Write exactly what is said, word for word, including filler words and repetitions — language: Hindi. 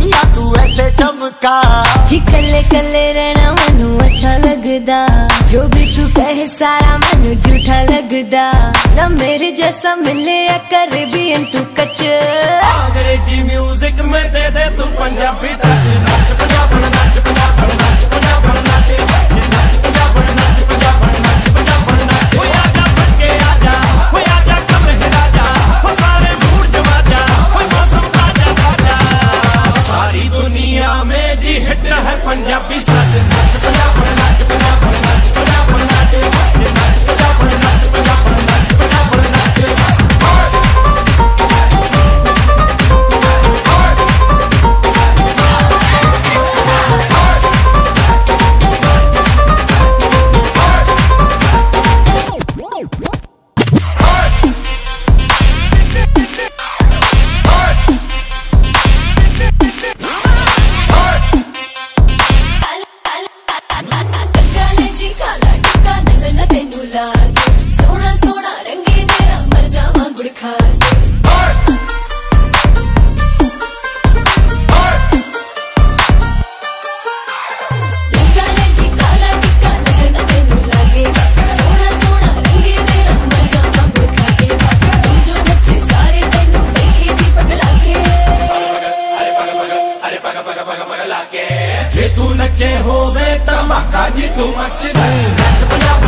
दुनिया तू ऐसे चमका। जी कले कले रहना मनु अच्छा लगदा, जो भी तू कहे सारा मनु झूठा लगदा। ना मेरे जैसा मिले या करे भी इंटू कच। अंग्रेजी म्यूजिक में दे दे तू पंजाबी टच। नाच पंजाब नाच पंजाब नाच पंजाब नाच नाच पंजाब नाच पंजाब नाच पंजाब नाच। हो आजा सके आजा, हो आजा कम राजा, हो सारे मूड जमा जा, हो मौसम ताजा ताजा। सारी दुनिया में जी हिट है पंजाबी सच। नाच पंजाब नाच पंजाब नाच पंजाब नाच नाच पंजाब नाच पंजाब नाच पंजाब नाच। सोना सोना रंगे तेरा मर जावा गुड़ खा। लगा ले जी काला टिक्का नजर न तेनू लागे। सोना सोना रंगे तेरा मर जावा गुड़ खा के। तू जो नचे सारे तेनू देखे जी पगला के। अरे पग पग अरे पग पग पग पगला के। जे तू नचे होवे धमाका जी तू मच नच। नच पंजाब